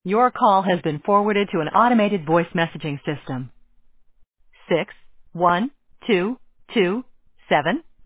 Your call has been forwarded to an automated voice messaging system. 61227